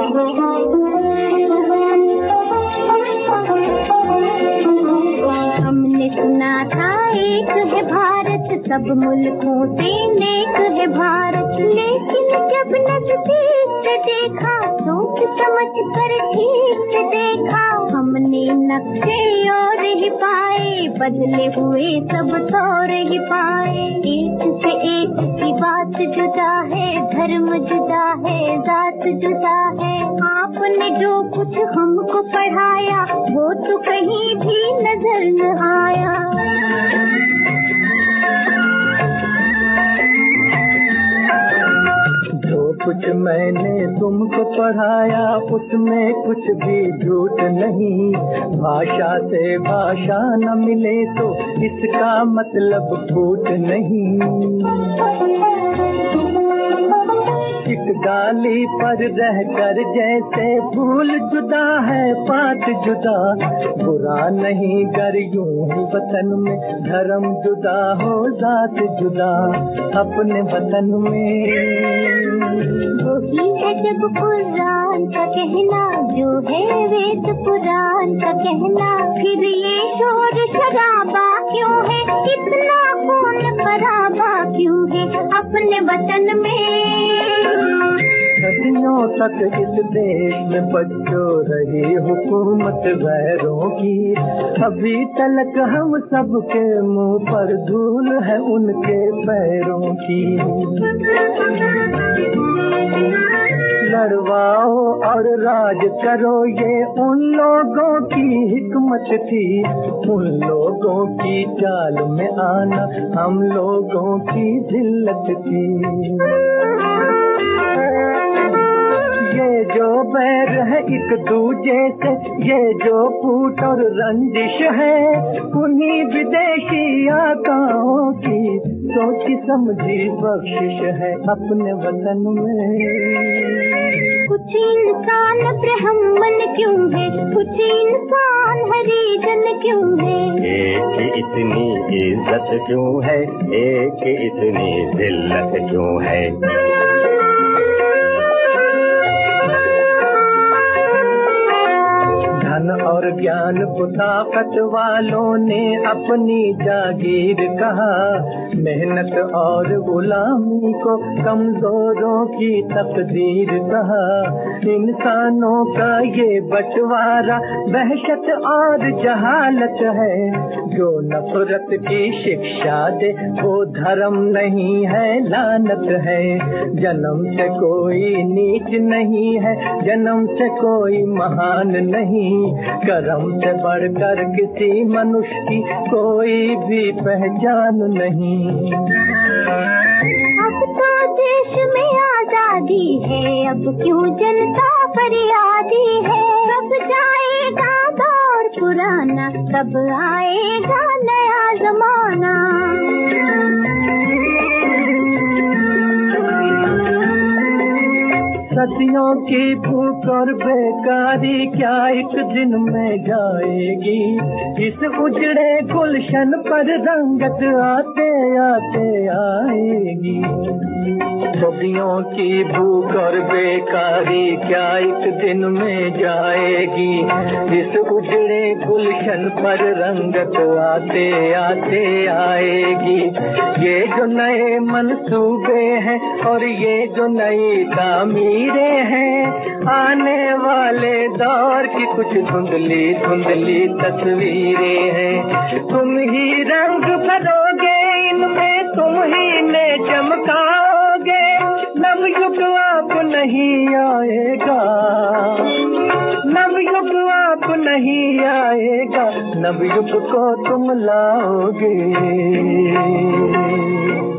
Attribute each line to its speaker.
Speaker 1: हमने सुना था एक है भारत, सब मुल्कों से नेक है भारत, लेकिन जब नजदीक से देखा, सोच समझ कर ठीक से देखा, हमने नक्शे और ही पाए, बदले हुए सब तौर ही पाए। एक से एक की बात जुदा है, धर्म जुदा है, जात जुदा है। आपने जो कुछ हमको पढ़ाया, वो तो कहीं भी नजर न आया।
Speaker 2: जो कुछ मैंने तुमको पढ़ाया, उसमें कुछ भी झूठ नहीं। भाषा से भाषा न मिले तो इसका मतलब फूट नहीं। एक डाली पर रहकर जैसे फूल जुदा है पात जुदा, बुरा नहीं गर यूं ही वतन में धर्म जुदा हो जात जुदा। अपने वतन में
Speaker 1: वही है जब कुरान का कहना, जो है वेद पुराण का कहना, फिर ये शोर शराबा क्यों है, इतना खून खराबा क्यों है अपने वतन में।
Speaker 2: सदियों तक इस देश में बच्चों रही हुकूमत गैरों की, अभी तक हम सबके मुंह पर धूल है उनके पैरों की। लड़वाओ और राज करो, ये उन लोगों की हिकमत थी, उन लोगों की चाल में आना हम लोगों की जिल्लत थी। ये जो बैर है एक दूजे से, ये जो फूट और रंजिश है, उन्हीं विदेशी आकाओं की सोची समझी बख्शिश है अपने वतन में।
Speaker 1: कुछ इंसान ब्राह्मण क्यों है, कुछ इंसान हरिजन क्यों है,
Speaker 3: एक इतनी इज्जत क्यों है, एक इतनी जिल्लत क्यों है।
Speaker 2: धन और ज्ञान को ताकत वालों ने अपनी जागीर कहा, मेहनत और गुलामी को कमजोरों की तकदीर कहा। इंसानों का ये बंटवारा वहशत और जहालत है, जो नफरत की शिक्षा दे वो धर्म नहीं है लानत है। जन्म से कोई नीच नहीं है, जन्म से कोई महान नहीं, कर्म से बढ़कर किसी मनुष्य की कोई भी पहचान नहीं।
Speaker 1: अब तो देश में आजादी है, अब क्यों जनता फरियादी है। कब जाएगा दौर पुराना, कब आएगा नया जमाना।
Speaker 2: सदियों की भूख और बेकारी क्या एक दिन में जाएगी, इस उजड़े गुलशन पर रंगत आते आते आएगी। सदियों की भूख और बेकारी क्या एक दिन में जाएगी, इस उजड़े गुलशन पर रंगत आते आते आएगी। ये जो नए मंसूबे हैं और ये जो नई तामीरें हैं, आने वाले दौर की कुछ धुंधली धुंधली तस्वीरें हैं। तुम ही रंग भरोगे इनमें, तुम ही ने चमकाओगे, नवयुग आप नहीं आएगा, नवयुग आप नहीं आएगा, नवयुग को तुम लाओगे।